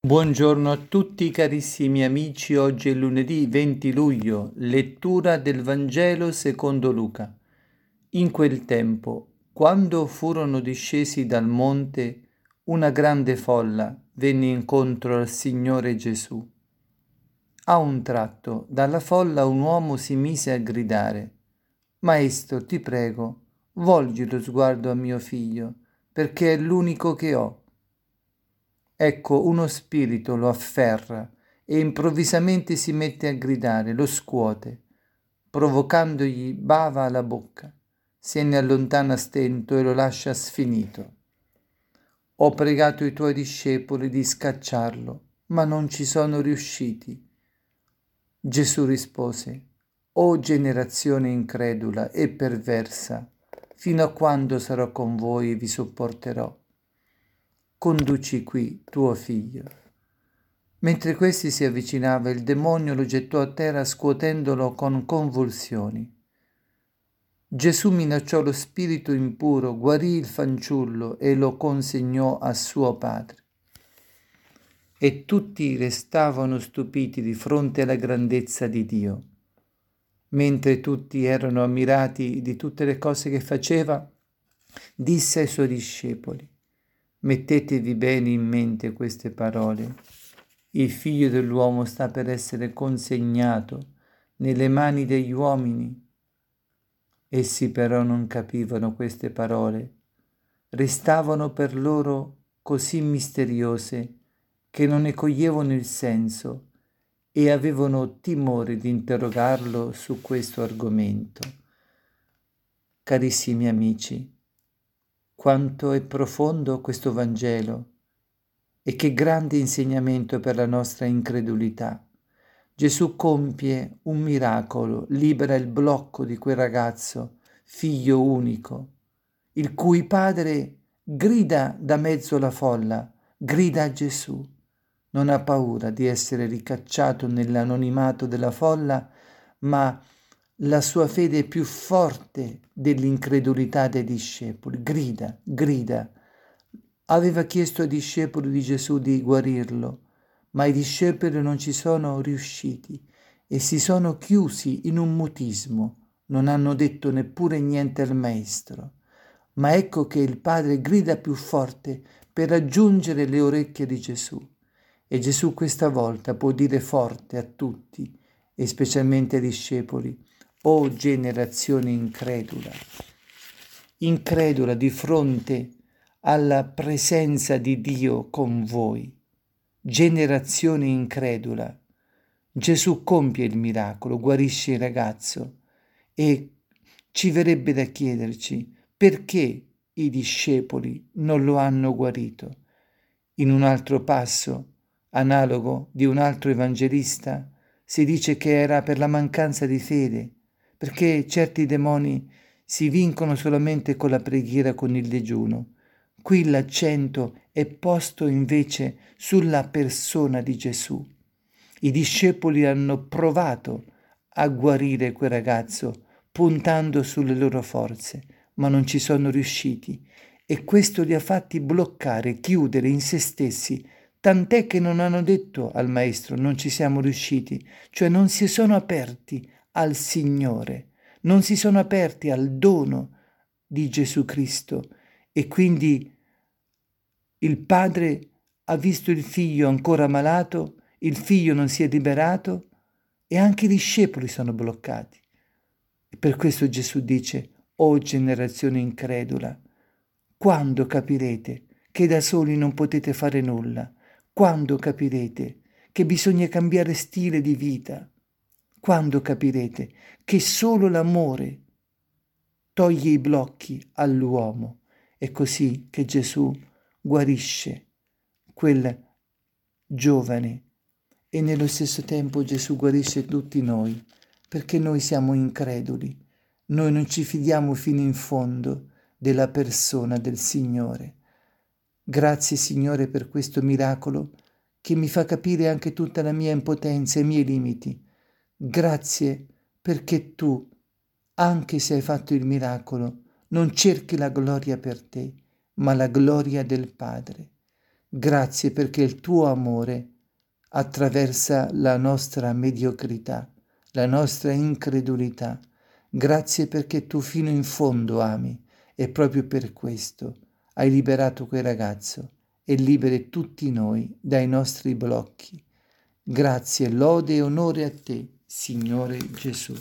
Buongiorno a tutti carissimi amici, oggi è lunedì 20 luglio, lettura del Vangelo secondo Luca. In quel tempo, quando furono discesi dal monte, una grande folla venne incontro al Signore Gesù. A un tratto, dalla folla un uomo si mise a gridare: Maestro, ti prego, volgi lo sguardo a mio figlio, perché è l'unico che ho. Ecco, uno spirito lo afferra e improvvisamente si mette a gridare, lo scuote, provocandogli bava alla bocca. Se ne allontana a stento e lo lascia sfinito. Ho pregato i tuoi discepoli di scacciarlo, ma non ci sono riusciti. Gesù rispose: O generazione incredula e perversa, fino a quando sarò con voi e vi sopporterò? Conduci qui tuo figlio. Mentre questi si avvicinava, il demonio lo gettò a terra scuotendolo con convulsioni. Gesù minacciò lo spirito impuro, guarì il fanciullo e lo consegnò a suo padre. E tutti restavano stupiti di fronte alla grandezza di Dio. Mentre tutti erano ammirati di tutte le cose che faceva, disse ai suoi discepoli: Mettetevi bene in mente queste parole. Il figlio dell'uomo sta per essere consegnato nelle mani degli uomini. Essi però non capivano queste parole, restavano per loro così misteriose che non ne coglievano il senso e avevano timore di interrogarlo su questo argomento. Carissimi amici, quanto è profondo questo Vangelo e che grande insegnamento per la nostra incredulità. Gesù compie un miracolo, libera il blocco di quel ragazzo, figlio unico, il cui padre grida da mezzo alla folla, grida a Gesù. Non ha paura di essere ricacciato nell'anonimato della folla, ma la sua fede è più forte dell'incredulità dei discepoli. Grida. Aveva chiesto ai discepoli di Gesù di guarirlo, ma i discepoli non ci sono riusciti e si sono chiusi in un mutismo, non hanno detto neppure niente al Maestro. Ma ecco che il Padre grida più forte per raggiungere le orecchie di Gesù. E Gesù questa volta può dire forte a tutti, e specialmente ai discepoli: O generazione incredula di fronte alla presenza di Dio con voi. Generazione incredula. Gesù compie il miracolo, guarisce il ragazzo e ci verrebbe da chiederci perché i discepoli non lo hanno guarito. In un altro passo, analogo di un altro evangelista, si dice che era per la mancanza di fede, perché certi demoni si vincono solamente con la preghiera, con il digiuno. Qui l'accento è posto invece sulla persona di Gesù. I discepoli hanno provato a guarire quel ragazzo puntando sulle loro forze, ma non ci sono riusciti e questo li ha fatti bloccare, chiudere in se stessi, tant'è che non hanno detto al Maestro non ci siamo riusciti, cioè non si sono aperti al Signore, non si sono aperti al dono di Gesù Cristo e quindi il padre ha visto il figlio ancora malato, il figlio non si è liberato e anche i discepoli sono bloccati. E per questo Gesù dice: O generazione incredula, quando capirete che da soli non potete fare nulla? Quando capirete che bisogna cambiare stile di vita? Quando capirete che solo l'amore toglie i blocchi all'uomo? È così che Gesù guarisce quel giovane e nello stesso tempo Gesù guarisce tutti noi, perché noi siamo increduli, noi non ci fidiamo fino in fondo della persona del Signore. Grazie Signore per questo miracolo che mi fa capire anche tutta la mia impotenza e i miei limiti. Grazie perché tu, anche se hai fatto il miracolo, non cerchi la gloria per te, ma la gloria del Padre. Grazie perché il tuo amore attraversa la nostra mediocrità, la nostra incredulità. Grazie perché tu fino in fondo ami e proprio per questo hai liberato quel ragazzo e liberi tutti noi dai nostri blocchi. Grazie, lode e onore a te, Signore Gesù.